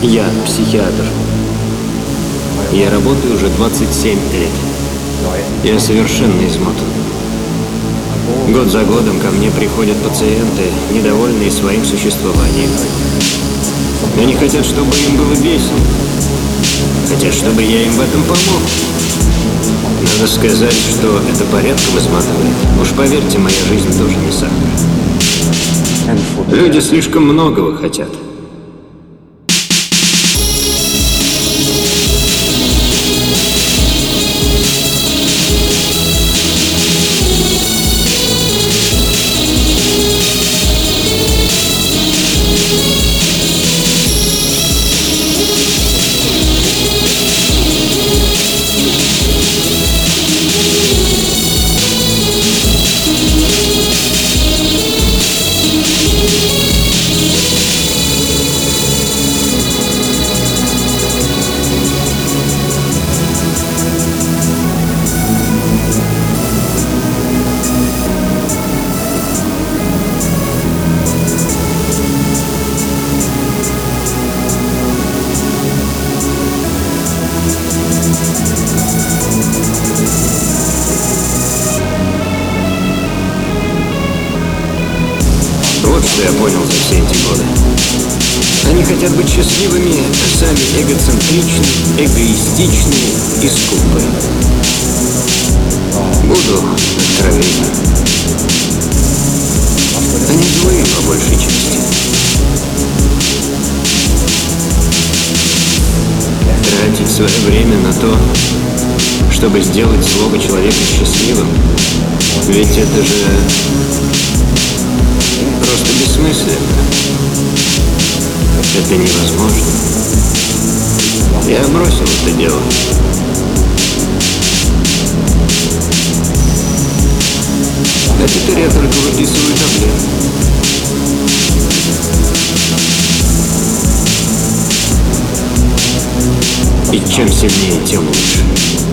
Я психиатр. Я работаю уже 27 лет. Я совершенно измотан. Год за годом ко мне приходят пациенты, недовольные своим существованием. Они хотят, чтобы им было весело. Хотят, чтобы я им в этом помог. Надо сказать, что это порядком изматывает. Уж поверьте, моя жизнь тоже не сахар. Люди слишком многого хотят. Вот что я понял за все эти годы. Они хотят быть счастливыми, а сами эгоцентричны, эгоистичны и скупы. Буду откровенен. Они злые по большей части. Тратить свое время на то, чтобы сделать злого человека счастливым, ведь это же просто бессмысленно. Это невозможно. Я бросил это дело. А теперь я только выписываю таблетки. И чем сильнее, тем лучше.